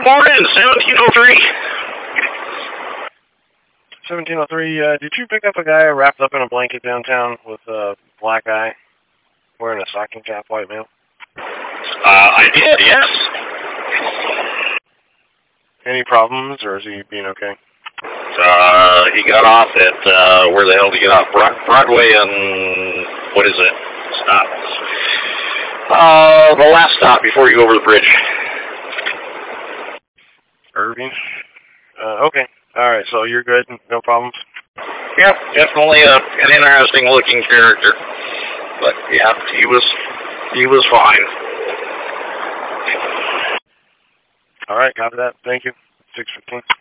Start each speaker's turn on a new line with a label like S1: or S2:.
S1: morning, 1703.
S2: 1703, did you pick up a guy wrapped up in a blanket downtown with a black eye, wearing a stocking cap, white male?
S1: I did, yes.
S2: Any problems, or is he being okay?
S1: He got off at, where the hell did he get off? Broadway and, what is it? Stop. The last stop before you go over the bridge.
S2: Irving? Okay. Alright, so you're good? No problems?
S1: Yeah, definitely an interesting looking character. But yeah, he was fine.
S2: Alright, copy that. Thank you. 6:15.